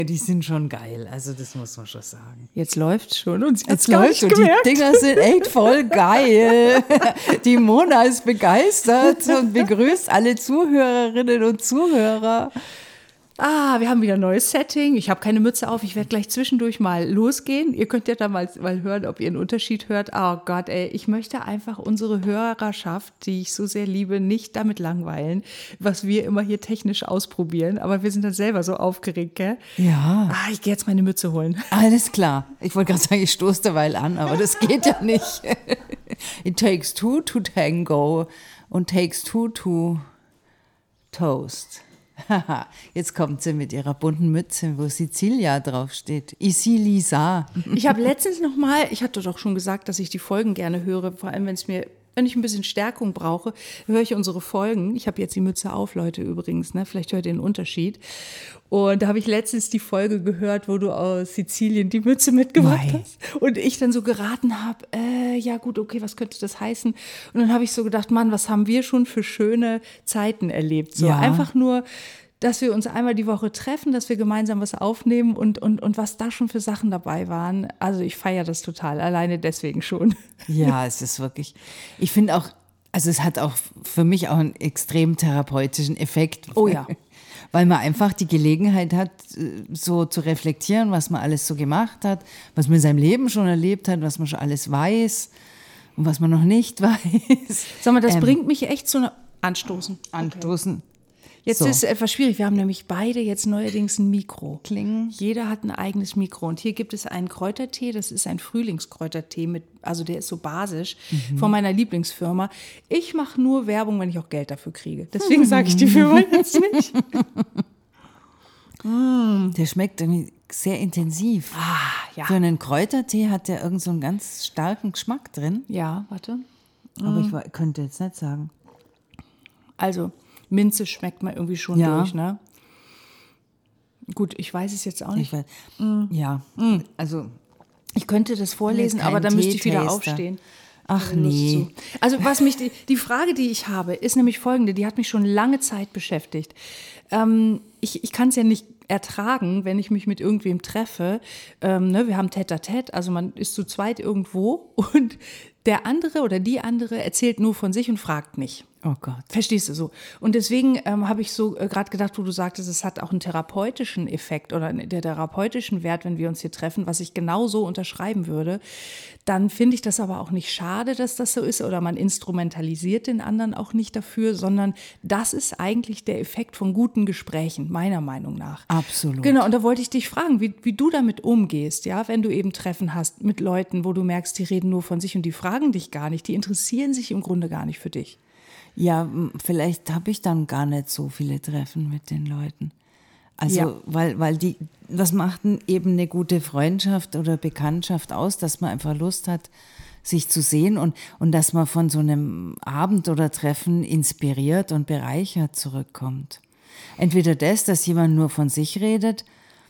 Die sind schon geil, also das muss man schon sagen. Jetzt läuft's schon und Jetzt läuft und die Dinger sind echt voll geil. Die Mona ist begeistert und begrüßt alle Zuhörerinnen und Zuhörer. Wir haben wieder ein neues Setting. Ich habe keine Mütze auf. Ich werde gleich zwischendurch mal losgehen. Ihr könnt ja da mal hören, ob ihr einen Unterschied hört. Oh Gott, ey, ich möchte einfach unsere Hörerschaft, die ich so sehr liebe, nicht damit langweilen, was wir immer hier technisch ausprobieren. Aber wir sind dann selber so aufgeregt, gell? Ja. Ich gehe jetzt meine Mütze holen. Alles klar. Ich wollte gerade sagen, ich stoße derweil an, aber das geht ja nicht. It takes two to tango und takes two to toast. Jetzt kommt sie mit ihrer bunten Mütze, wo Sicilia draufsteht. Ici Lisa. Ich habe letztens ich hatte doch schon gesagt, dass ich die Folgen gerne höre, vor allem wenn ich ein bisschen Stärkung brauche, höre ich unsere Folgen. Ich habe jetzt die Mütze auf, Leute, übrigens, ne? Vielleicht hört ihr einen Unterschied. Und da habe ich letztens die Folge gehört, wo du aus Sizilien die Mütze mitgebracht hast. Und ich dann so geraten habe, ja gut, okay, was könnte das heißen? Und dann habe ich so gedacht, Mann, was haben wir schon für schöne Zeiten erlebt? So einfach nur, dass wir uns einmal die Woche treffen, dass wir gemeinsam was aufnehmen und was da schon für Sachen dabei waren. Also ich feiere das total, alleine deswegen schon. Ja, es ist wirklich, ich finde auch, also es hat auch für mich auch einen extrem therapeutischen Effekt. Oh ja. Weil man einfach die Gelegenheit hat, so zu reflektieren, was man alles so gemacht hat, was man in seinem Leben schon erlebt hat, was man schon alles weiß und was man noch nicht weiß. Sag mal, das bringt mich echt zu einer Anstoßen. Anstoßen. Jetzt ist es etwas schwierig. Wir haben nämlich beide jetzt neuerdings ein Mikro. Klingen. Jeder hat ein eigenes Mikro. Und hier gibt es einen Kräutertee. Das ist ein Frühlingskräutertee. Also der ist so basisch von meiner Lieblingsfirma. Ich mache nur Werbung, wenn ich auch Geld dafür kriege. Deswegen sage ich die Firma jetzt nicht. Der schmeckt irgendwie sehr intensiv. Ja. Für einen Kräutertee hat der irgend so einen ganz starken Geschmack drin. Ja, warte. Aber ich könnte jetzt nicht sagen. Also Minze schmeckt man irgendwie schon durch, ne? Gut, ich weiß es jetzt auch nicht. Ja, also ich könnte das vorlesen, aber dann müsste ich wieder aufstehen. Ach nee. Also die Frage, die ich habe, ist nämlich folgende, die hat mich schon lange Zeit beschäftigt. Ich kann es ja nicht ertragen, wenn ich mich mit irgendwem treffe. Wir haben Tête-à-Tête, also man ist zu zweit irgendwo und der andere oder die andere erzählt nur von sich und fragt nicht. Oh Gott. Verstehst du so? Und deswegen habe ich so gerade gedacht, wo du sagtest, es hat auch einen therapeutischen Effekt oder der therapeutischen Wert, wenn wir uns hier treffen, was ich genau so unterschreiben würde. Dann finde ich das aber auch nicht schade, dass das so ist oder man instrumentalisiert den anderen auch nicht dafür, sondern das ist eigentlich der Effekt von guten Gesprächen, meiner Meinung nach. Absolut. Genau, und da wollte ich dich fragen, wie du damit umgehst, ja, wenn du eben Treffen hast mit Leuten, wo du merkst, die reden nur von sich und die fragen dich gar nicht, die interessieren sich im Grunde gar nicht für dich. Ja, vielleicht habe ich dann gar nicht so viele Treffen mit den Leuten. Also, weil was macht denn eben eine gute Freundschaft oder Bekanntschaft aus, dass man einfach Lust hat, sich zu sehen und dass man von so einem Abend oder Treffen inspiriert und bereichert zurückkommt. Entweder dass jemand nur von sich redet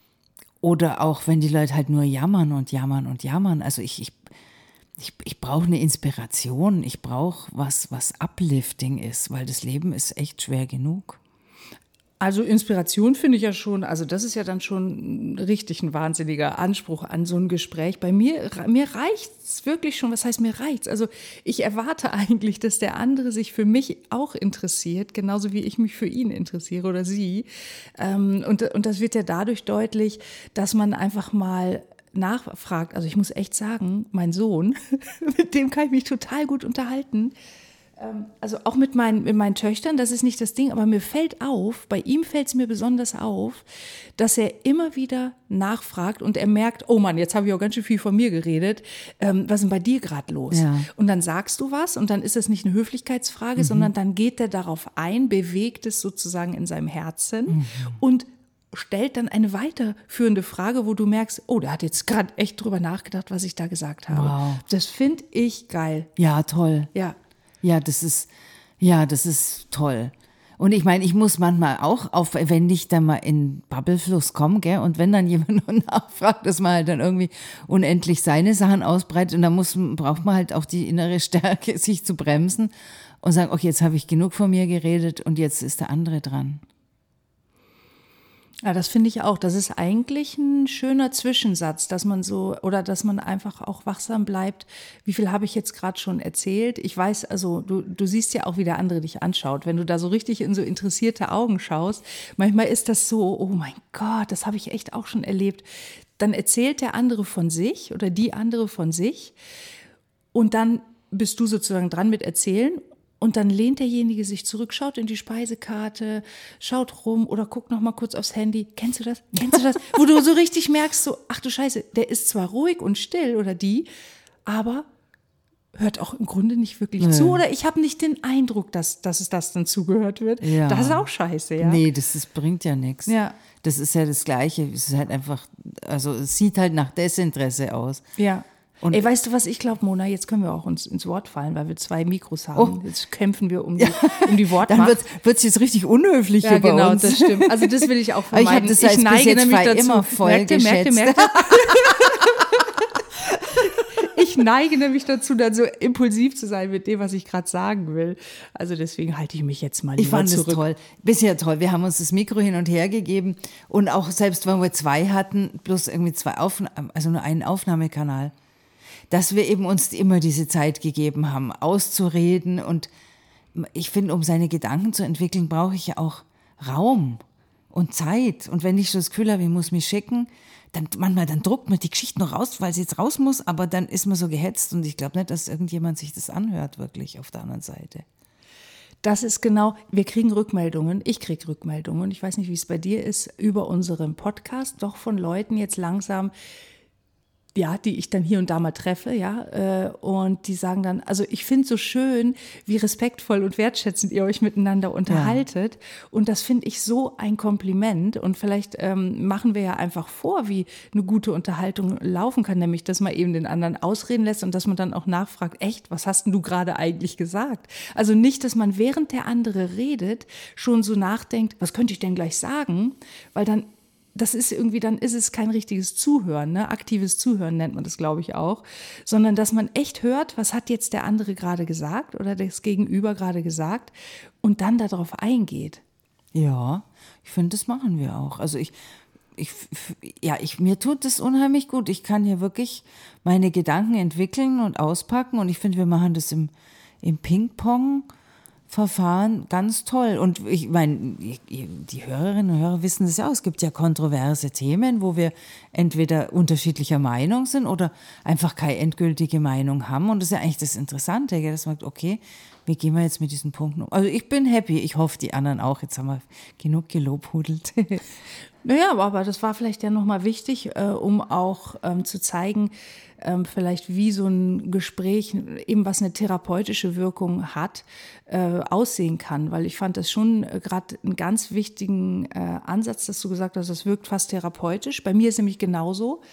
oder auch, wenn die Leute halt nur jammern und jammern und jammern. Also ich brauche eine Inspiration, ich brauche was uplifting ist, weil das Leben ist echt schwer genug. Also Inspiration finde ich ja schon, also das ist ja dann schon richtig ein wahnsinniger Anspruch an so ein Gespräch. Bei mir reicht es wirklich schon, was heißt mir reicht's? Also ich erwarte eigentlich, dass der andere sich für mich auch interessiert, genauso wie ich mich für ihn interessiere oder sie. Und das wird ja dadurch deutlich, dass man einfach mal nachfragt. Also ich muss echt sagen, mein Sohn, mit dem kann ich mich total gut unterhalten. Also auch mit meinen Töchtern, das ist nicht das Ding, aber mir fällt auf, bei ihm fällt es mir besonders auf, dass er immer wieder nachfragt und er merkt, oh Mann, jetzt habe ich auch ganz schön viel von mir geredet, was ist denn bei dir gerade los? Ja. Und dann sagst du was und dann ist es nicht eine Höflichkeitsfrage, sondern dann geht er darauf ein, bewegt es sozusagen in seinem Herzen und stellt dann eine weiterführende Frage, wo du merkst, oh, der hat jetzt gerade echt drüber nachgedacht, was ich da gesagt habe. Wow. Das finde ich geil. Ja, toll. Ja. Ja, das ist toll. Und ich meine, ich muss manchmal auch, wenn ich dann mal in Babbelfluss komme, gell, und wenn dann jemand nur nachfragt, dass man halt dann irgendwie unendlich seine Sachen ausbreitet und dann braucht man halt auch die innere Stärke, sich zu bremsen und sagen, okay, jetzt habe ich genug von mir geredet und jetzt ist der andere dran. Ja, das finde ich auch. Das ist eigentlich ein schöner Zwischensatz, dass man dass man einfach auch wachsam bleibt. Wie viel habe ich jetzt gerade schon erzählt? Ich weiß, also du siehst ja auch, wie der andere dich anschaut. Wenn du da so richtig in so interessierte Augen schaust, manchmal ist das so, oh mein Gott, das habe ich echt auch schon erlebt. Dann erzählt der andere von sich oder die andere von sich und dann bist du sozusagen dran mit Erzählen. Und dann lehnt derjenige sich zurück, schaut in die Speisekarte, schaut rum oder guckt noch mal kurz aufs Handy. Kennst du das? Kennst du das? Wo du so richtig merkst, so, ach du Scheiße, der ist zwar ruhig und still oder die, aber hört auch im Grunde nicht wirklich zu. Oder ich habe nicht den Eindruck, dass es das dann zugehört wird. Ja. Das ist auch scheiße, ja. Nee, das bringt ja nichts. Ja. Das ist ja das Gleiche. Es ist halt einfach, also es sieht halt nach Desinteresse aus. Ja. Und ey, weißt du, was ich glaube, Mona? Jetzt können wir auch uns ins Wort fallen, weil wir 2 Mikros haben. Jetzt kämpfen wir um die Wortmacht. Dann wird's jetzt richtig unhöflich hier bei uns. Das stimmt. Also das will ich auch Aber vermeiden. ich neige nämlich dazu. Immer voll merkt ihr? Ich neige nämlich dazu, dann so impulsiv zu sein mit dem, was ich gerade sagen will. Also deswegen halte ich mich jetzt mal lieber zurück. Ich fand es toll. Bisher toll. Wir haben uns das Mikro hin und her gegeben und auch selbst, wenn wir 2 hatten, bloß irgendwie 2 also nur einen Aufnahmekanal, dass wir eben uns immer diese Zeit gegeben haben, auszureden. Und ich finde, um seine Gedanken zu entwickeln, brauche ich ja auch Raum und Zeit. Und wenn ich so das Gefühl habe, ich muss mich schicken, dann druckt man die Geschichte noch raus, weil sie jetzt raus muss, aber dann ist man so gehetzt und ich glaube nicht, dass irgendjemand sich das anhört, wirklich auf der anderen Seite. Das ist genau, wir kriegen Rückmeldungen, ich kriege Rückmeldungen, ich weiß nicht, wie es bei dir ist, über unseren Podcast, doch von Leuten jetzt langsam, ja, die ich dann hier und da mal treffe, ja, und die sagen dann, also ich finde so schön, wie respektvoll und wertschätzend ihr euch miteinander unterhaltet, und das finde ich so ein Kompliment, und vielleicht machen wir ja einfach vor, wie eine gute Unterhaltung laufen kann, nämlich, dass man eben den anderen ausreden lässt und dass man dann auch nachfragt, echt, was hast denn du gerade eigentlich gesagt? Also nicht, dass man während der andere redet, schon so nachdenkt, was könnte ich denn gleich sagen, weil dann das ist irgendwie, dann ist es kein richtiges Zuhören, ne? Aktives Zuhören nennt man das, glaube ich, auch, sondern dass man echt hört, was hat jetzt der andere gerade gesagt oder das Gegenüber gerade gesagt und dann darauf eingeht. Ja, ich finde, das machen wir auch. Also mir tut das unheimlich gut. Ich kann hier wirklich meine Gedanken entwickeln und auspacken, und ich finde, wir machen das im Ping-Pong-Verfahren ganz toll. Und ich meine, die Hörerinnen und Hörer wissen das ja auch. Es gibt ja kontroverse Themen, wo wir entweder unterschiedlicher Meinung sind oder einfach keine endgültige Meinung haben. Und das ist ja eigentlich das Interessante, dass man sagt, okay, wie gehen wir jetzt mit diesen Punkten um? Also ich bin happy. Ich hoffe, die anderen auch. Jetzt haben wir genug gelobhudelt. Naja, aber das war vielleicht ja nochmal wichtig, um auch zu zeigen, vielleicht wie so ein Gespräch, eben was eine therapeutische Wirkung hat, aussehen kann. Weil ich fand das schon gerade einen ganz wichtigen Ansatz, dass du gesagt hast, das wirkt fast therapeutisch. Bei mir ist nämlich genauso.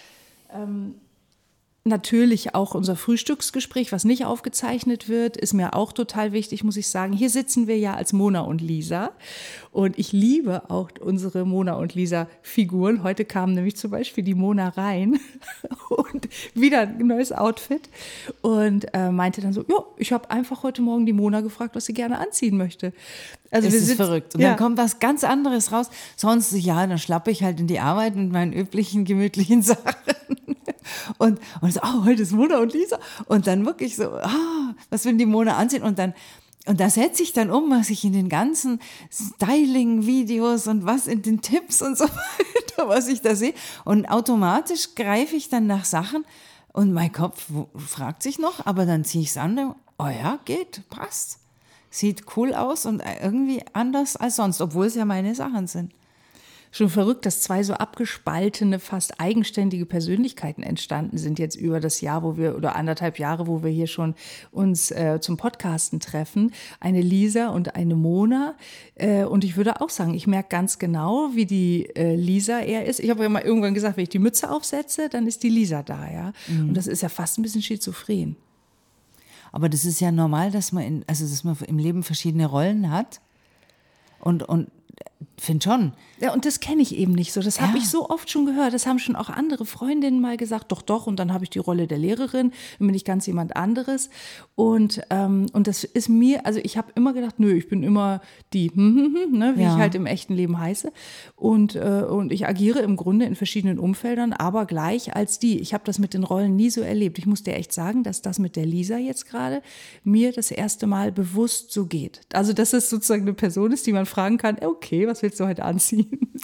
Natürlich auch unser Frühstücksgespräch, was nicht aufgezeichnet wird, ist mir auch total wichtig, muss ich sagen. Hier sitzen wir ja als Mona und Lisa, und ich liebe auch unsere Mona und Lisa Figuren. Heute kam nämlich zum Beispiel die Mona rein und wieder ein neues Outfit und meinte dann so, ja, ich habe einfach heute Morgen die Mona gefragt, was sie gerne anziehen möchte. Also das ist verrückt. Und dann kommt was ganz anderes raus. Sonst, ja, dann schlappe ich halt in die Arbeit mit meinen üblichen, gemütlichen Sachen. Und so, heute ist Mona und Lisa. Und dann wirklich so, was will die Mona anziehen? Und da setze ich dann um, was ich in den ganzen Styling-Videos und was in den Tipps und so weiter, was ich da sehe. Und automatisch greife ich dann nach Sachen und mein Kopf fragt sich noch, aber dann ziehe ich es an und, oh ja, geht, passt. Sieht cool aus und irgendwie anders als sonst, obwohl es ja meine Sachen sind. Schon verrückt, dass 2 so abgespaltene, fast eigenständige Persönlichkeiten entstanden sind jetzt über das Jahr, oder 1,5 Jahre, wo wir hier schon uns zum Podcasten treffen. Eine Lisa und eine Mona. Und ich würde auch sagen, ich merke ganz genau, wie die Lisa eher ist. Ich habe ja mal irgendwann gesagt, wenn ich die Mütze aufsetze, dann ist die Lisa da, ja. Und das ist ja fast ein bisschen schizophren. Aber das ist ja normal, dass man im Leben verschiedene Rollen hat. Und finde schon. Ja, und das kenne ich eben nicht so. Das habe ich so oft schon gehört. Das haben schon auch andere Freundinnen mal gesagt. Doch. Und dann habe ich die Rolle der Lehrerin. Dann bin ich ganz jemand anderes. Und das ist mir, also ich habe immer gedacht, nö, ich bin immer die, ne, wie ich halt im echten Leben heiße. Und ich agiere im Grunde in verschiedenen Umfeldern, aber gleich als die. Ich habe das mit den Rollen nie so erlebt. Ich muss dir echt sagen, dass das mit der Lisa jetzt gerade mir das erste Mal bewusst so geht. Also, dass es sozusagen eine Person ist, die man fragen kann, okay, was willst du heute anziehen?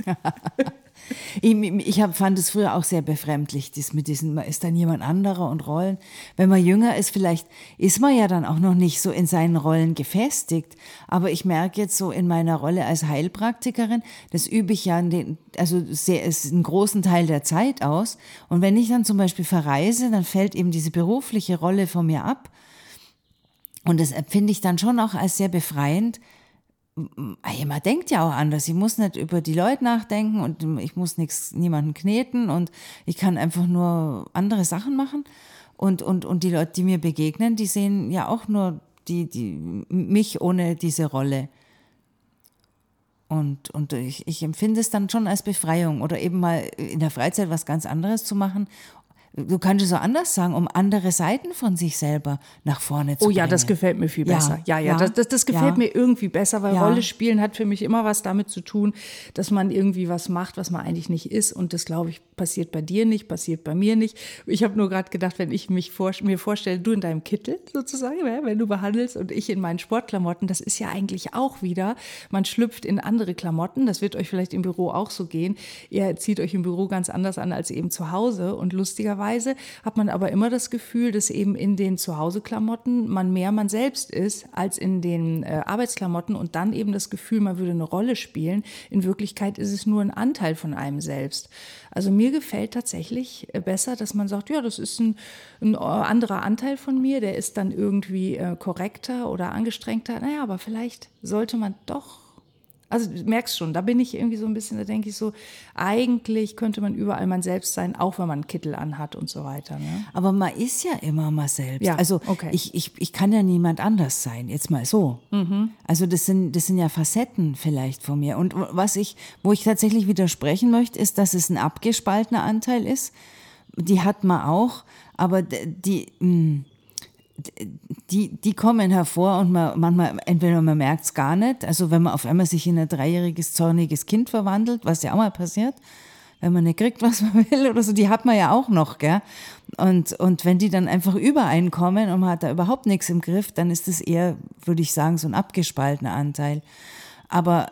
Ich fand es früher auch sehr befremdlich, man ist dann jemand anderer und Rollen. Wenn man jünger ist, vielleicht ist man ja dann auch noch nicht so in seinen Rollen gefestigt. Aber ich merke jetzt so in meiner Rolle als Heilpraktikerin, das übe ich ja einen großen Teil der Zeit aus. Und wenn ich dann zum Beispiel verreise, dann fällt eben diese berufliche Rolle von mir ab. Und das empfinde ich dann schon auch als sehr befreiend. Man denkt ja auch anders. Ich muss nicht über die Leute nachdenken und ich muss niemanden kneten und ich kann einfach nur andere Sachen machen. Und die Leute, die mir begegnen, die sehen ja auch nur mich ohne diese Rolle. Und ich empfinde es dann schon als Befreiung oder eben mal in der Freizeit was ganz anderes zu machen. Du kannst es so anders sagen, um andere Seiten von sich selber nach vorne zu bringen. Oh ja, das gefällt mir viel besser. Ja. Das gefällt mir irgendwie besser, weil Rolle spielen hat für mich immer was damit zu tun, dass man irgendwie was macht, was man eigentlich nicht ist. Und das, glaube ich, passiert bei dir nicht, passiert bei mir nicht. Ich habe nur gerade gedacht, wenn ich mir vorstelle, du in deinem Kittel sozusagen, wenn du behandelst und ich in meinen Sportklamotten, das ist ja eigentlich auch wieder, man schlüpft in andere Klamotten. Das wird euch vielleicht im Büro auch so gehen. Ihr zieht euch im Büro ganz anders an als eben zu Hause. Und lustigerweise hat man aber immer das Gefühl, dass eben in den Zuhause-Klamotten man mehr man selbst ist als in den Arbeitsklamotten und dann eben das Gefühl, man würde eine Rolle spielen. In Wirklichkeit ist es nur ein Anteil von einem selbst. Also mir gefällt tatsächlich besser, dass man sagt, ja, das ist ein anderer Anteil von mir, der ist dann irgendwie korrekter oder angestrengter. Naja, aber vielleicht sollte man doch. Also du merkst schon, da bin ich irgendwie so ein bisschen, da denke ich so, eigentlich könnte man überall man selbst sein, auch wenn man einen Kittel anhat und so weiter. Ne? Aber man ist ja immer man selbst. Ja, also okay. Ich kann ja niemand anders sein, jetzt mal so. Also das sind ja Facetten vielleicht von mir. Und wo ich tatsächlich widersprechen möchte, ist, dass es ein abgespaltener Anteil ist. Die hat man auch, aber die kommen hervor und manchmal, entweder man merkt es gar nicht, also wenn man auf einmal sich in ein 3-jähriges, zorniges Kind verwandelt, was ja auch mal passiert, wenn man nicht kriegt, was man will oder so, die hat man ja auch noch, gell? Und wenn die dann einfach übereinkommen und man hat da überhaupt nichts im Griff, dann ist das eher, würde ich sagen, so ein abgespaltener Anteil. Aber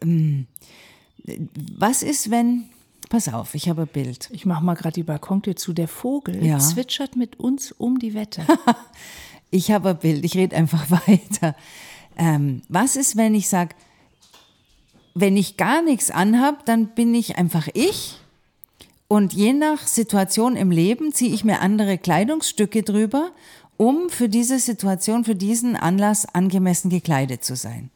was ist, wenn... Pass auf, ich habe ein Bild. Ich mache mal gerade die Balkontür zu. Der Vogel zwitschert mit uns um die Wette. Ich habe ein Bild, ich rede einfach weiter. Was ist, wenn ich sage, wenn ich gar nichts anhab, dann bin ich einfach ich und je nach Situation im Leben ziehe ich mir andere Kleidungsstücke drüber, um für diese Situation, für diesen Anlass angemessen gekleidet zu sein.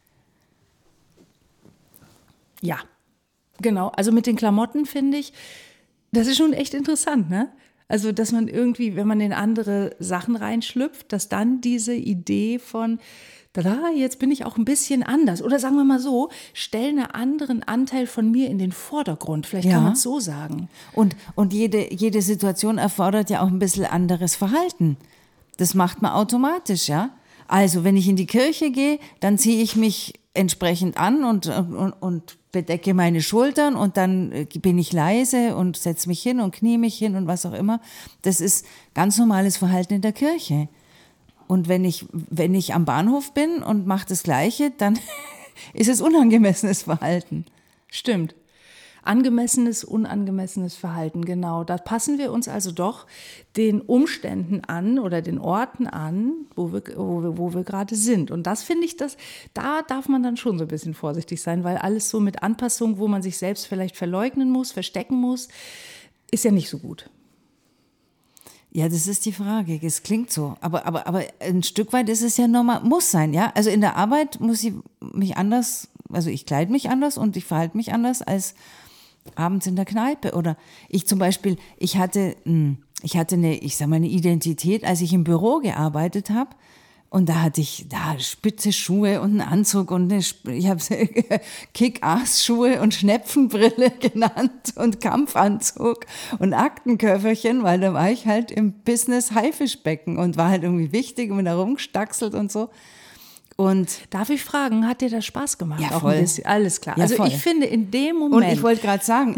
Ja. Genau, also mit den Klamotten finde ich, das ist schon echt interessant, ne? Also, dass man irgendwie, wenn man in andere Sachen reinschlüpft, dass dann diese Idee von, tada, jetzt bin ich auch ein bisschen anders. Oder sagen wir mal so, stell einen anderen Anteil von mir in den Vordergrund. Vielleicht kann man es so sagen. Und jede Situation erfordert ja auch ein bisschen anderes Verhalten. Das macht man automatisch, ja? Also, wenn ich in die Kirche gehe, dann ziehe ich mich entsprechend an und bedecke meine Schultern und dann bin ich leise und setze mich hin und knie mich hin und was auch immer. Das ist ganz normales Verhalten in der Kirche. Und wenn ich am Bahnhof bin und mache das Gleiche, dann ist es unangemessenes Verhalten. Stimmt. Angemessenes, unangemessenes Verhalten, genau. Da passen wir uns also doch den Umständen an oder den Orten an, wo wir gerade sind. Und das finde ich, da darf man dann schon so ein bisschen vorsichtig sein, weil alles so mit Anpassung, wo man sich selbst vielleicht verleugnen muss, verstecken muss, ist ja nicht so gut. Ja, das ist die Frage. Es klingt so. Aber ein Stück weit ist es ja normal, muss sein, ja. Also in der Arbeit muss ich mich anders, also ich kleide mich anders und ich verhalte mich anders als abends in der Kneipe. Oder ich zum Beispiel, ich hatte eine Identität, als ich im Büro gearbeitet habe. Und da hatte ich da spitze Schuhe und einen Anzug und ich habe sie Kick-Ass-Schuhe und Schnepfenbrille genannt und Kampfanzug und Aktenköfferchen, weil da war ich halt im Business Haifischbecken und war halt irgendwie wichtig und bin da rumgestackselt und so. Und darf ich fragen, hat dir das Spaß gemacht? Ja, auch voll. Ein bisschen? Alles klar. Ja, also voll. ich finde in dem Moment. Und ich wollte gerade sagen,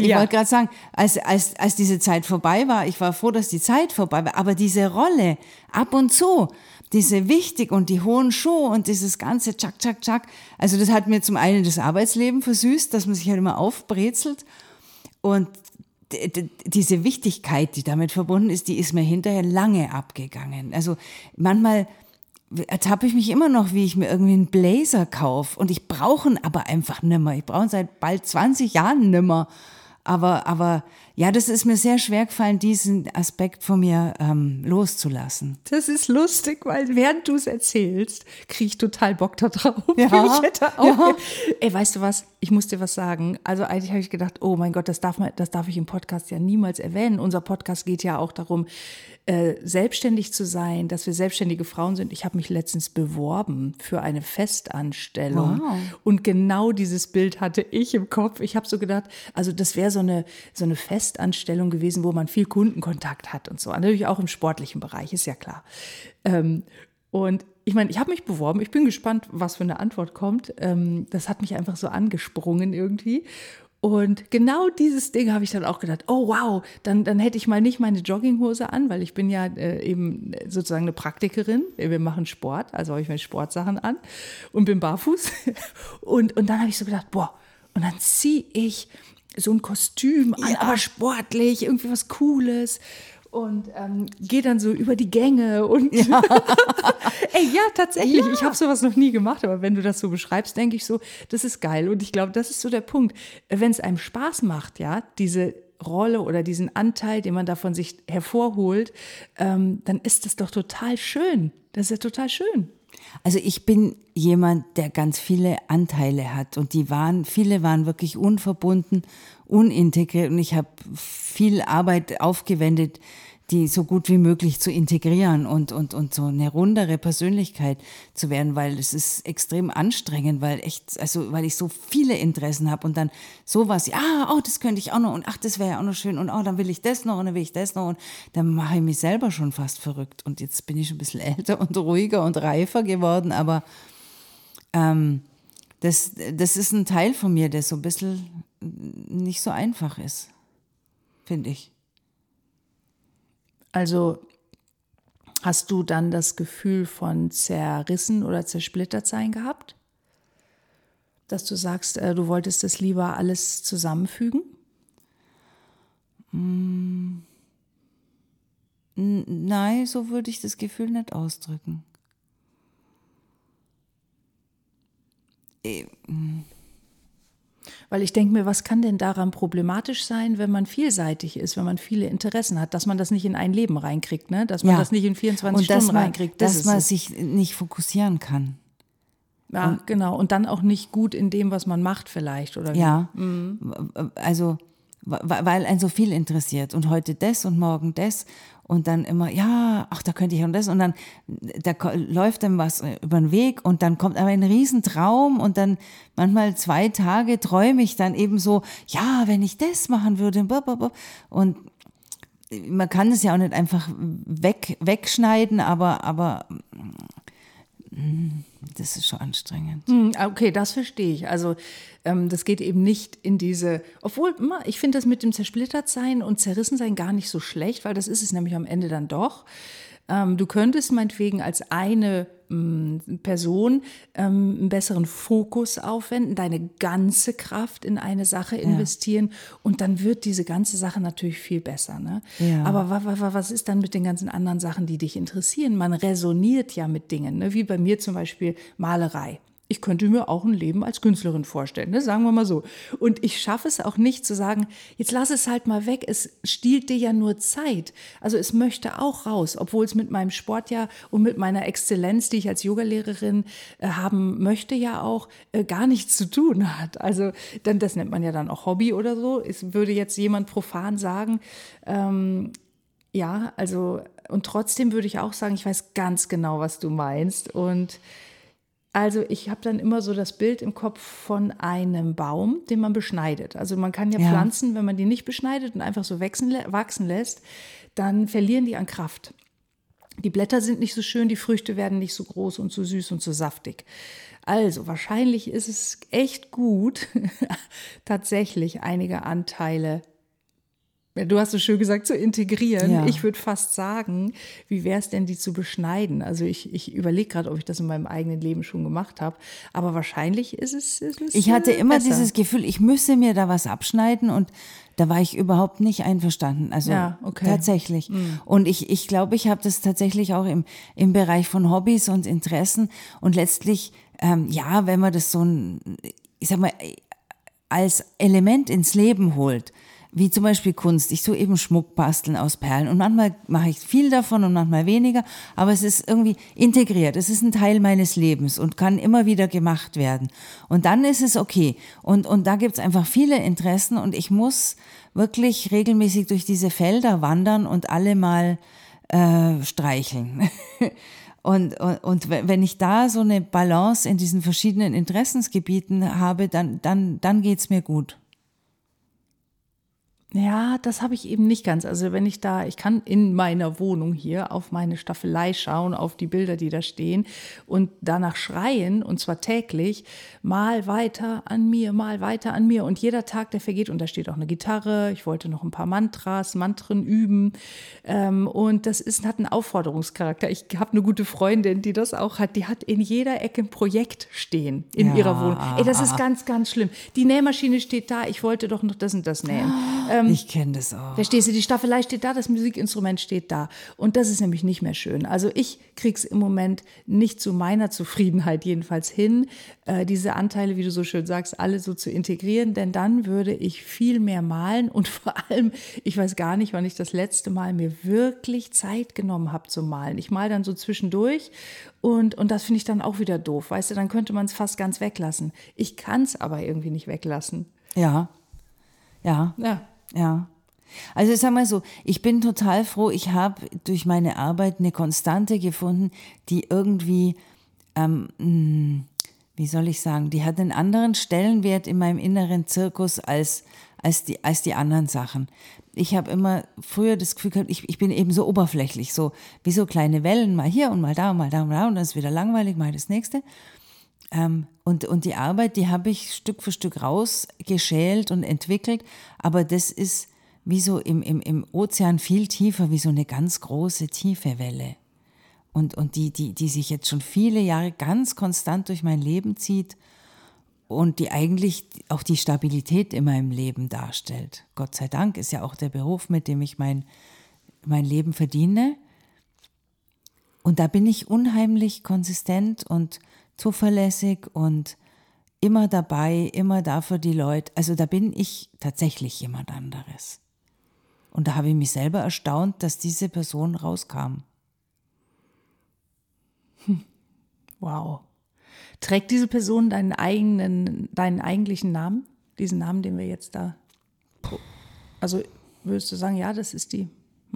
als diese Zeit vorbei war, ich war froh, dass die Zeit vorbei war, aber diese Rolle ab und zu, diese wichtig und die hohen Schuhe und dieses ganze Tschak, Tschak, Tschak, also das hat mir zum einen das Arbeitsleben versüßt, dass man sich halt immer aufbrezelt und diese Wichtigkeit, die damit verbunden ist, die ist mir hinterher lange abgegangen. Also manchmal ertappe ich mich immer noch, wie ich mir irgendwie einen Blazer kaufe und ich brauche ihn aber einfach nimmer. Ich brauche ihn seit bald 20 Jahren nimmer. Aber ja, das ist mir sehr schwer gefallen, diesen Aspekt von mir loszulassen. Das ist lustig, weil während du es erzählst, kriege ich total Bock da drauf. Ja, Ich hätte auch. Ey, weißt du was? Ich muss dir was sagen. Also eigentlich habe ich gedacht, oh mein Gott, das darf ich im Podcast ja niemals erwähnen. Unser Podcast geht ja auch darum, selbstständig zu sein, dass wir selbstständige Frauen sind. Ich habe mich letztens beworben für eine Festanstellung. Wow. Und genau dieses Bild hatte ich im Kopf. Ich habe so gedacht, also das wäre so eine Festanstellung gewesen, wo man viel Kundenkontakt hat und so. Natürlich auch im sportlichen Bereich, ist ja klar. Und ich meine, ich habe mich beworben. Ich bin gespannt, was für eine Antwort kommt. Das hat mich einfach so angesprungen irgendwie. Und genau dieses Ding habe ich dann auch gedacht, oh wow, dann hätte ich mal nicht meine Jogginghose an, weil ich bin ja eben sozusagen eine Praktikerin. Wir machen Sport, also habe ich meine Sportsachen an und bin barfuß. Und dann habe ich so gedacht, boah, und dann ziehe ich so ein Kostüm an, aber sportlich, irgendwie was Cooles. Und gehe dann so über die Gänge und Ey, ja, tatsächlich, ich habe sowas noch nie gemacht, aber wenn du das so beschreibst, denke ich so, das ist geil. Und ich glaube, das ist so der Punkt. Wenn es einem Spaß macht, ja, diese Rolle oder diesen Anteil, den man da von sich hervorholt, dann ist das doch total schön. Das ist ja total schön. Also ich bin jemand, der ganz viele Anteile hat und viele waren wirklich unverbunden, unintegriert und ich habe viel Arbeit aufgewendet, die so gut wie möglich zu integrieren und so eine rundere Persönlichkeit zu werden, weil es ist extrem anstrengend, weil ich so viele Interessen habe und dann sowas, das könnte ich auch noch und ach, das wäre ja auch noch schön und dann will ich das noch und dann will ich das noch und dann mache ich mich selber schon fast verrückt und jetzt bin ich schon ein bisschen älter und ruhiger und reifer geworden, aber das ist ein Teil von mir, der so ein bisschen nicht so einfach ist, finde ich. Also hast du dann das Gefühl von zerrissen oder zersplittert sein gehabt? Dass du sagst, du wolltest das lieber alles zusammenfügen? Nein, so würde ich das Gefühl nicht ausdrücken. Weil ich denke mir, was kann denn daran problematisch sein, wenn man vielseitig ist, wenn man viele Interessen hat, dass man das nicht in ein Leben reinkriegt, ne? Dass man das nicht in 24 Stunden reinkriegt. Dass man sich nicht fokussieren kann. Ja, genau. Und dann auch nicht gut in dem, was man macht vielleicht, oder wie? Ja, also weil einen so viel interessiert und heute das und morgen das und dann immer, da könnte ich und das und dann da läuft einem was über den Weg und dann kommt aber ein Riesentraum und dann manchmal 2 Tage träume ich dann eben so, wenn ich das machen würde und man kann es ja auch nicht einfach wegschneiden, aber das ist schon anstrengend. Okay, das verstehe ich. Also das geht eben nicht in diese, obwohl ich finde das mit dem Zersplittertsein und Zerrissensein gar nicht so schlecht, weil das ist es nämlich am Ende dann doch. Du könntest meinetwegen als eine Person einen besseren Fokus aufwenden, deine ganze Kraft in eine Sache investieren und dann wird diese ganze Sache natürlich viel besser. Ne? Ja. Aber was ist dann mit den ganzen anderen Sachen, die dich interessieren? Man resoniert ja mit Dingen, ne? Wie bei mir zum Beispiel Malerei. Ich könnte mir auch ein Leben als Künstlerin vorstellen, ne? Sagen wir mal so. Und ich schaffe es auch nicht zu sagen, jetzt lass es halt mal weg, es stiehlt dir ja nur Zeit. Also es möchte auch raus, obwohl es mit meinem Sport und mit meiner Exzellenz, die ich als Yogalehrerin haben möchte, ja auch gar nichts zu tun hat. Also das nennt man ja dann auch Hobby oder so. Es würde jetzt jemand profan sagen, trotzdem würde ich auch sagen, ich weiß ganz genau, was du meinst. Und also ich habe dann immer so das Bild im Kopf von einem Baum, den man beschneidet. Also man kann ja Pflanzen, wenn man die nicht beschneidet und einfach so wachsen lässt, dann verlieren die an Kraft. Die Blätter sind nicht so schön, die Früchte werden nicht so groß und so süß und so saftig. Also wahrscheinlich ist es echt gut, tatsächlich einige Anteile, du hast so schön gesagt, zu integrieren. Ja. Ich würde fast sagen, wie wäre es denn, die zu beschneiden? Also ich überlege gerade, ob ich das in meinem eigenen Leben schon gemacht habe. Aber wahrscheinlich ist es ich hatte immer besser. dieses Gefühl, ich müsse mir da was abschneiden und da war ich überhaupt nicht einverstanden. Also tatsächlich. Und ich glaube, ich habe das tatsächlich auch im Bereich von Hobbys und Interessen. Und letztlich, wenn man das so ich sag mal, als Element ins Leben holt, wie zum Beispiel Kunst. Ich tue eben Schmuck basteln aus Perlen und manchmal mache ich viel davon und manchmal weniger, aber es ist irgendwie integriert. Es ist ein Teil meines Lebens und kann immer wieder gemacht werden. Und dann ist es okay. Und da gibt es einfach viele Interessen und ich muss wirklich regelmäßig durch diese Felder wandern und alle mal streicheln. Und wenn ich da so eine Balance in diesen verschiedenen Interessensgebieten habe, dann geht's mir gut. Ja, das habe ich eben nicht ganz. Also ich kann in meiner Wohnung hier auf meine Staffelei schauen, auf die Bilder, die da stehen und danach schreien, und zwar täglich, mal weiter an mir, mal weiter an mir. Und jeder Tag, der vergeht, und da steht auch eine Gitarre, ich wollte noch ein paar Mantren üben. Und das hat einen Aufforderungscharakter. Ich habe eine gute Freundin, die das auch hat. Die hat in jeder Ecke ein Projekt stehen in ihrer Wohnung. Ey, das ist ganz, ganz schlimm. Die Nähmaschine steht da, ich wollte doch noch das und das nähen. Ich kenne das auch. Verstehst du, die Staffelei steht da, das Musikinstrument steht da. Und das ist nämlich nicht mehr schön. Also ich krieg's im Moment nicht zu meiner Zufriedenheit jedenfalls hin, diese Anteile, wie du so schön sagst, alle so zu integrieren. Denn dann würde ich viel mehr malen und vor allem, ich weiß gar nicht, wann ich das letzte Mal mir wirklich Zeit genommen habe zu malen. Ich male dann so zwischendurch und das finde ich dann auch wieder doof. Weißt du, dann könnte man es fast ganz weglassen. Ich kann es aber irgendwie nicht weglassen. Ja. Also ich sag mal so, ich bin total froh, ich habe durch meine Arbeit eine Konstante gefunden, die irgendwie, wie soll ich sagen, die hat einen anderen Stellenwert in meinem inneren Zirkus als die anderen Sachen. Ich habe immer früher das Gefühl gehabt, ich bin eben so oberflächlich, so wie so kleine Wellen, mal hier und mal da und mal da und da und dann ist wieder langweilig, mal das nächste. Und die Arbeit, die habe ich Stück für Stück rausgeschält und entwickelt, aber das ist wie so im Ozean viel tiefer, wie so eine ganz große, tiefe Welle. Und die sich jetzt schon viele Jahre ganz konstant durch mein Leben zieht und die eigentlich auch die Stabilität in meinem Leben darstellt. Gott sei Dank ist ja auch der Beruf, mit dem ich mein Leben verdiene. Und da bin ich unheimlich konsistent und zuverlässig und immer dabei, immer da für die Leute. Also da bin ich tatsächlich jemand anderes. Und da habe ich mich selber erstaunt, dass diese Person rauskam. Wow. Trägt diese Person deinen eigentlichen Namen? Diesen Namen, den wir jetzt da... Also würdest du sagen, ja, das ist die...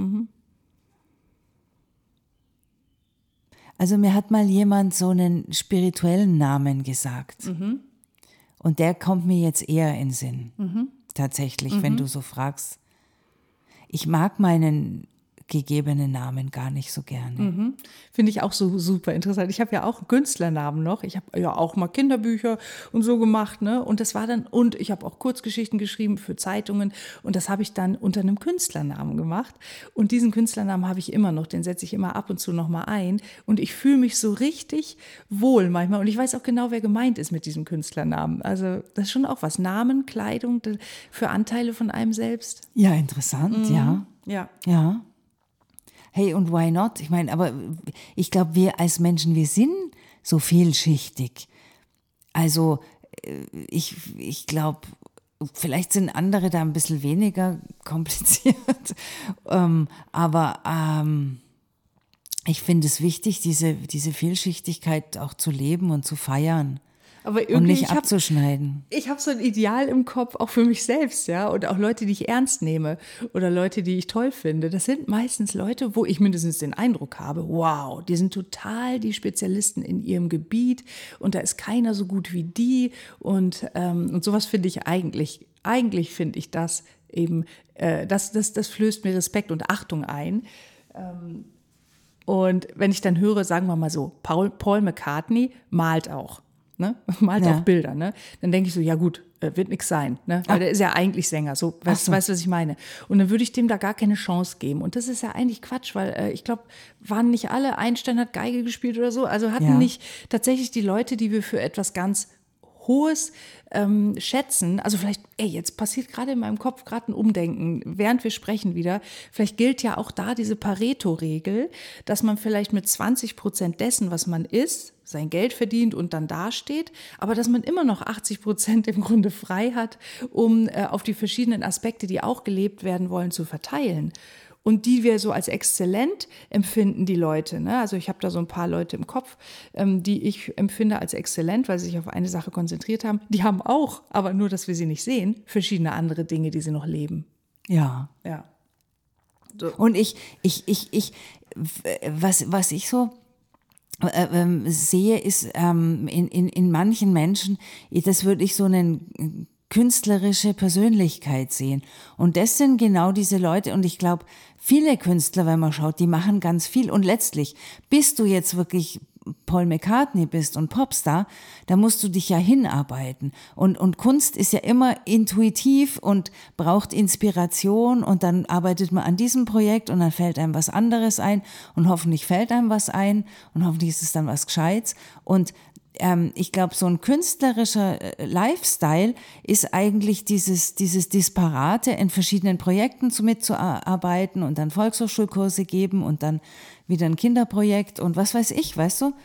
Also mir hat mal jemand so einen spirituellen Namen gesagt. Und der kommt mir jetzt eher in den Sinn. Tatsächlich, wenn du so fragst. Ich mag meinen gegebenen Namen gar nicht so gerne. Finde ich auch so super interessant. Ich habe ja auch einen Künstlernamen noch. Ich habe ja auch mal Kinderbücher und so gemacht, ne? Und das war dann, und ich habe auch Kurzgeschichten geschrieben für Zeitungen und das habe ich dann unter einem Künstlernamen gemacht. Und diesen Künstlernamen habe ich immer noch, den setze ich immer ab und zu noch mal ein. Und ich fühle mich so richtig wohl manchmal. Und ich weiß auch genau, wer gemeint ist mit diesem Künstlernamen. Also das ist schon auch was. Namen, Kleidung für Anteile von einem selbst. Ja, interessant, ja. Ja. Hey, und why not? Ich meine, aber ich glaube, wir als Menschen, wir sind so vielschichtig. Also ich glaube, vielleicht sind andere da ein bisschen weniger kompliziert. Aber ich finde es wichtig, diese Vielschichtigkeit auch zu leben und zu feiern. Aber irgendwie, und nicht abzuschneiden. Ich habe so ein Ideal im Kopf, auch für mich selbst, ja, und auch Leute, die ich ernst nehme oder Leute, die ich toll finde. Das sind meistens Leute, wo ich mindestens den Eindruck habe, wow, die sind total die Spezialisten in ihrem Gebiet und da ist keiner so gut wie die und sowas finde ich eigentlich finde ich das eben, das flößt mir Respekt und Achtung ein. Und wenn ich dann höre, sagen wir mal so, Paul McCartney malt auch. Ne? Malt auch Bilder, ne? Dann denke ich so, ja gut, wird nichts sein, ne? Weil der ist ja eigentlich Sänger, so, weißt du, was ich meine? Und dann würde ich dem da gar keine Chance geben. Und das ist ja eigentlich Quatsch, weil ich glaube, waren nicht alle, Einstein hat Geige gespielt oder so, also hatten nicht tatsächlich die Leute, die wir für etwas ganz Hohes schätzen, also vielleicht, jetzt passiert gerade in meinem Kopf gerade ein Umdenken, während wir sprechen wieder, vielleicht gilt ja auch da diese Pareto-Regel, dass man vielleicht mit 20% dessen, was man ist, sein Geld verdient und dann dasteht, aber dass man immer noch 80% im Grunde frei hat, um auf die verschiedenen Aspekte, die auch gelebt werden wollen, zu verteilen. Und die wir so als exzellent empfinden, die Leute. Ne? Also ich habe da so ein paar Leute im Kopf, die ich empfinde als exzellent, weil sie sich auf eine Sache konzentriert haben. Die haben auch, aber nur, dass wir sie nicht sehen, verschiedene andere Dinge, die sie noch leben. Ja. Ja. So. Und was ich so sehe, ist in manchen Menschen, das würde ich so einen künstlerische Persönlichkeit sehen. Und das sind genau diese Leute. Und ich glaube, viele Künstler, wenn man schaut, die machen ganz viel. Und letztlich, bis du jetzt wirklich Paul McCartney bist und Popstar, da musst du dich ja hinarbeiten. Und Kunst ist ja immer intuitiv und braucht Inspiration. Und dann arbeitet man an diesem Projekt und dann fällt einem was anderes ein. Und hoffentlich fällt einem was ein. Und hoffentlich ist es dann was Gescheites. Und ich glaube, so ein künstlerischer Lifestyle ist eigentlich dieses Disparate, in verschiedenen Projekten mitzuarbeiten und dann Volkshochschulkurse geben und dann wieder ein Kinderprojekt und was weiß ich, weißt du?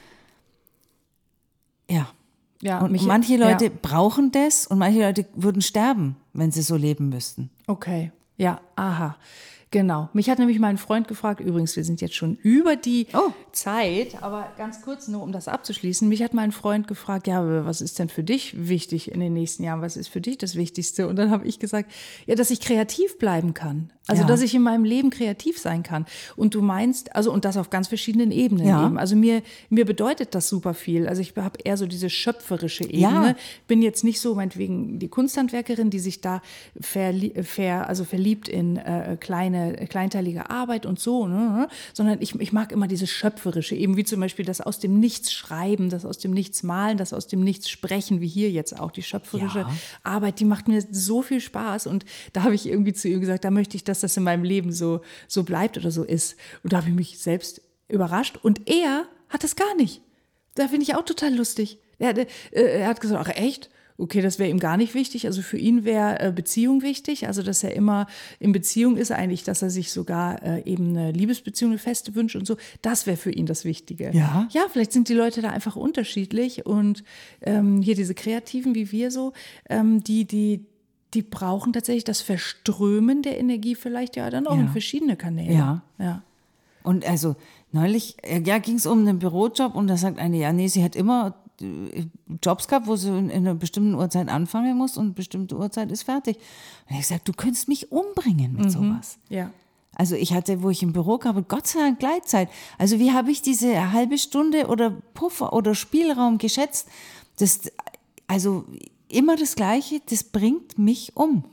Ja. Und manche Leute brauchen das und manche Leute würden sterben, wenn sie so leben müssten. Okay, ja, aha. Genau. Mich hat nämlich mein Freund gefragt, übrigens, wir sind jetzt schon über die Zeit, aber ganz kurz nur, um das abzuschließen. Mich hat mein Freund gefragt, ja, was ist denn für dich wichtig in den nächsten Jahren? Was ist für dich das Wichtigste? Und dann habe ich gesagt, ja, dass ich kreativ bleiben kann. Also, dass ich in meinem Leben kreativ sein kann. Und du meinst, also, und das auf ganz verschiedenen Ebenen eben. Also, mir bedeutet das super viel. Also, ich habe eher so diese schöpferische Ebene. Ja. Bin jetzt nicht so, meinetwegen, die Kunsthandwerkerin, die sich da verliebt in kleinteilige Arbeit und so, ne? Sondern ich mag immer diese schöpferische, eben wie zum Beispiel das aus dem Nichts schreiben, das aus dem Nichts malen, das aus dem Nichts sprechen, wie hier jetzt auch die schöpferische Arbeit, die macht mir so viel Spaß. Und da habe ich irgendwie zu ihm gesagt, da möchte ich, dass das in meinem Leben so bleibt oder so ist. Und da habe ich mich selbst überrascht. Und er hat das gar nicht. Da finde ich auch total lustig. Er hat gesagt, ach echt? Okay, das wäre ihm gar nicht wichtig. Also für ihn wäre Beziehung wichtig. Also dass er immer in Beziehung ist eigentlich, dass er sich sogar eben eine Liebesbeziehung, eine feste wünscht und so. Das wäre für ihn das Wichtige. Ja, vielleicht sind die Leute da einfach unterschiedlich. Und hier diese Kreativen wie wir so, die brauchen tatsächlich das Verströmen der Energie vielleicht dann auch in verschiedene Kanäle. Ja. Und also neulich, ging es um einen Bürojob und da sagt eine, sie hat immer Jobs gehabt, wo sie in einer bestimmten Uhrzeit anfangen muss und eine bestimmte Uhrzeit ist fertig. Und ich habe gesagt, du könntest mich umbringen mit sowas. Ja. Also ich hatte, wo ich im Büro gab, Gott sei Dank Gleitzeit. Also wie habe ich diese halbe Stunde oder Puffer oder Spielraum geschätzt? Also immer das Gleiche, das bringt mich um.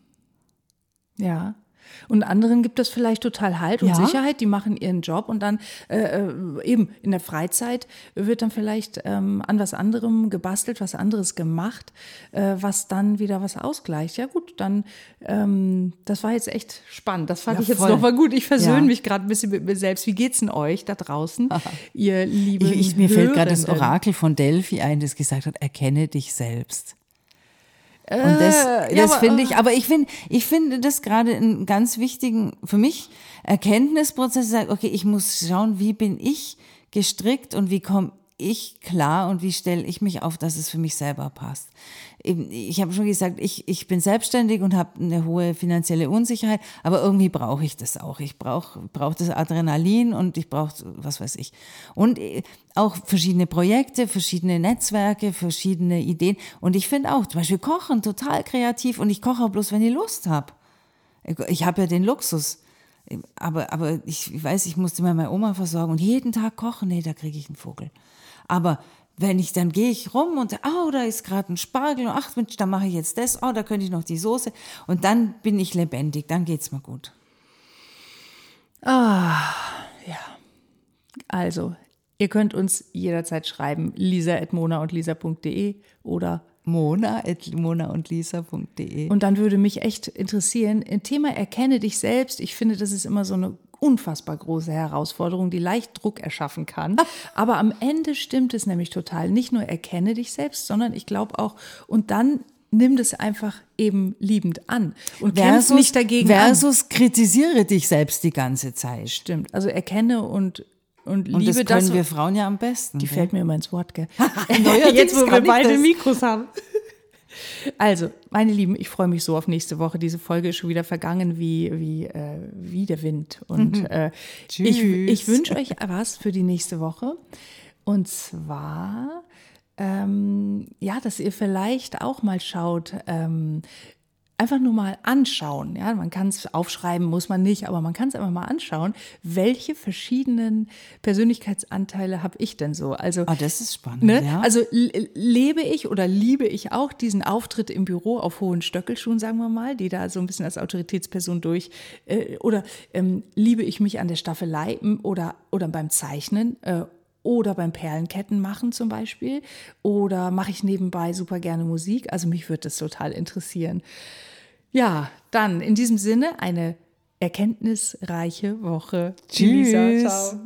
Ja. Und anderen gibt es vielleicht total Halt und Sicherheit, die machen ihren Job und dann eben in der Freizeit wird dann vielleicht an was anderem gebastelt, was anderes gemacht, was dann wieder was ausgleicht. Ja gut, dann, das war jetzt echt spannend. Das fand ich jetzt nochmal gut. Ich versöhne mich gerade ein bisschen mit mir selbst. Wie geht's denn euch da draußen, ihr lieben Mir fällt gerade das Orakel von Delphi ein, das gesagt hat, erkenne dich selbst. Und das finde ich, aber ich finde das gerade einen ganz wichtigen, für mich, Erkenntnisprozess, okay, ich muss schauen, wie bin ich gestrickt und wie komme ich klar und wie stelle ich mich auf, dass es für mich selber passt. Ich habe schon gesagt, ich bin selbstständig und habe eine hohe finanzielle Unsicherheit, aber irgendwie brauche ich das auch. Ich brauche das Adrenalin und ich brauche, was weiß ich. Und auch verschiedene Projekte, verschiedene Netzwerke, verschiedene Ideen. Und ich finde auch, zum Beispiel Kochen, total kreativ, und ich koche auch bloß, wenn ich Lust habe. Ich habe ja den Luxus. Aber ich weiß, ich musste mal meine Oma versorgen und jeden Tag kochen, nee, da kriege ich einen Vogel. Aber wenn ich, dann gehe ich rum und da ist gerade ein Spargel und ach Mensch, da mache ich jetzt das, da könnte ich noch die Soße, und dann bin ich lebendig, dann geht's mir gut. Ja. Also, ihr könnt uns jederzeit schreiben, lisa@monaundlisa.de oder mona@monaundlisa.de. Und dann würde mich echt interessieren, im Thema Erkenne dich selbst. Ich finde, das ist immer so eine unfassbar große Herausforderung, die leicht Druck erschaffen kann. Aber am Ende stimmt es nämlich total. Nicht nur erkenne dich selbst, sondern ich glaube auch, und dann nimm das einfach eben liebend an und kämpf nicht dagegen versus kritisiere dich selbst die ganze Zeit. Stimmt. Also erkenne und liebe das das. können wir Frauen ja am besten. Die fällt mir immer ins Wort, gell? Jetzt, wo wir beide Mikros haben. Also, meine Lieben, ich freue mich so auf nächste Woche. Diese Folge ist schon wieder vergangen wie der Wind. Und ich wünsche euch was für die nächste Woche. Und zwar, dass ihr vielleicht auch mal schaut, einfach nur mal anschauen. Ja? Man kann es aufschreiben, muss man nicht, aber man kann es einfach mal anschauen. Welche verschiedenen Persönlichkeitsanteile habe ich denn so? Also, das ist spannend. Ne? Ja. Also lebe ich oder liebe ich auch diesen Auftritt im Büro auf hohen Stöckelschuhen, sagen wir mal, die da so ein bisschen als Autoritätsperson oder liebe ich mich an der Staffelei oder beim Zeichnen oder beim Perlenketten machen zum Beispiel, oder mache ich nebenbei super gerne Musik? Also mich würde das total interessieren. Ja, dann in diesem Sinne eine erkenntnisreiche Woche. Tschüss. Lisa, ciao.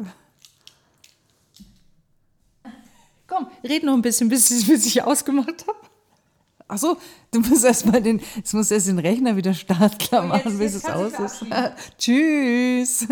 Komm, red noch ein bisschen, bis ich ausgemacht habe. Ach so, du musst erst den Rechner wieder startklar machen, bis es aus ist. Tschüss.